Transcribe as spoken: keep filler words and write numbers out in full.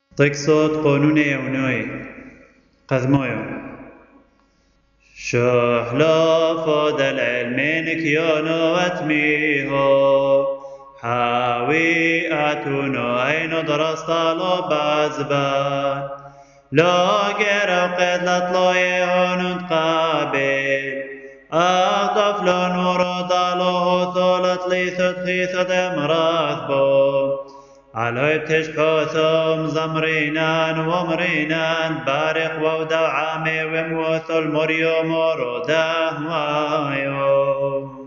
تكسوت قانوني ونوي قذمويو شهلا فضل علمين كيانو واتميهو حاوي أتونو أين درست له بازبان لا جرى قد لطلوي هون تقابل أغطف لنور ضاله ثولت ليثت خيثت امراثبو على تشكوثم زمرينان ومرينان بارق ودعامي وموث المريوم ورده وايو